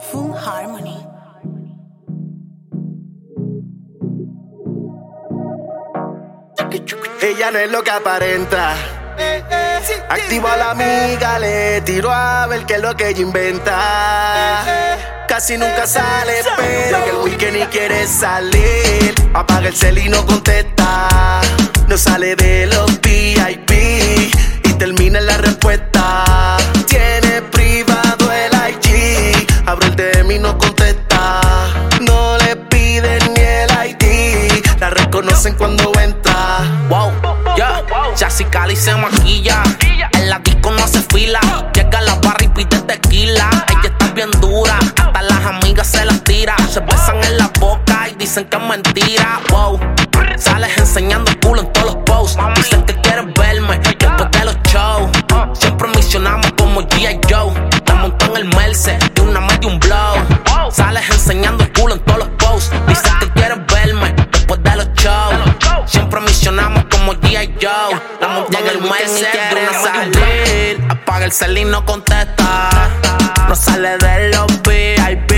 Full Harmony. Ella no es lo que aparenta. Activa a la amiga, le tiro a ver qué es lo que ella inventa. Casi nunca sale, pero que el weekend y quiere salir. Apaga el cel y no contesta. No sale de los VIP y termina en la respuesta. Tiene privado el IG. Abre el DM y no contesta. No le piden ni el ID. La reconocen cuando entra. Wow, yeah. Jessica Cali se maquilla. En la disco no hace fila. Llega a la barra y pide tequila. Ella está bien dura. Hasta las amigas se las tira. Se besan en la boca y dicen que es mentira. Wow. Sales enseñando el culo en todos los posts. Dicen que quieren verme después de los shows. Siempre misionamos como G.I. Joe. La montó en el Mercedes de una más de un blow. Sales enseñando el culo en todos los posts. Dicen que quieren verme después de los shows. Siempre misionamos como G.I. Joe. La monté en el Mercedes de una más de un blow. Apaga el cel y no contesta. No sale de los VIP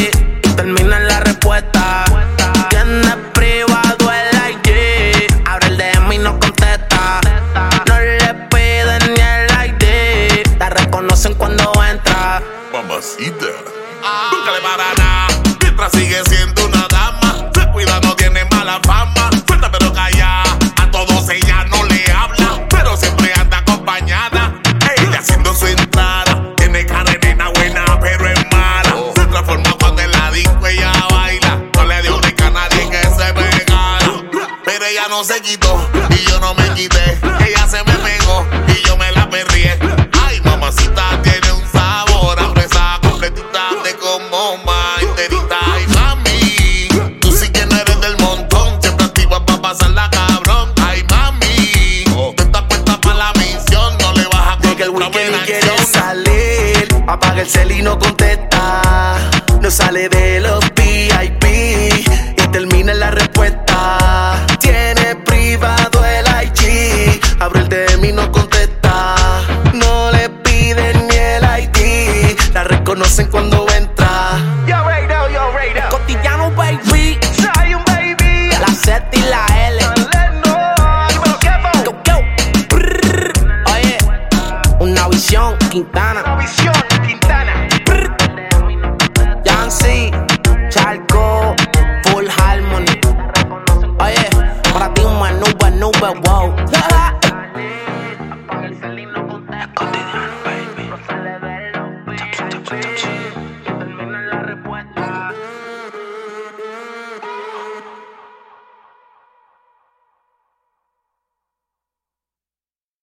y termina en la respuesta. Tiene privado el IG. Abre el DM y no contesta. No le piden ni el ID. La reconocen cuando entra. Mamacita, nunca le para nada. Mientras sigue siendo una dama, se cuida, no tiene mala fama. Suelta pero calla, a todos ella no le habla, pero siempre anda acompañada. Ella haciendo su entrada, tiene cara de nena buena, pero es mala. Se transforma cuando en la disco ella baila. No le dio break a nadie que se pegara, pero ella no se quitó y yo no me quité. Ella se me pegó y yo me la perrié. Ay, mamacita, tiene un sabor a fresa completita de como enterita. Ay, mami, tú sí que no eres del montón, siempre activa pa' pasarla cabrón. Ay, mami, tú estás puesta pa' la misión, no le vas a Llega el weekend y quiere salir. Apaga el cel y no contesta. No sale de los VIP y termina en la respuesta. Tiene privado el IG. Abre el DM y no contesta. No le piden ni el ID. La reconocen cuando entra. Yo radio. Cotidiano, baby. Soy un baby. La Z y la L. Go, go. Brrr. Oye, una visión, Quintana. Visión Quintana. Yancy, Charco, Full Harmony. Oye, para ti una nube, wow. Cotidiano, baby.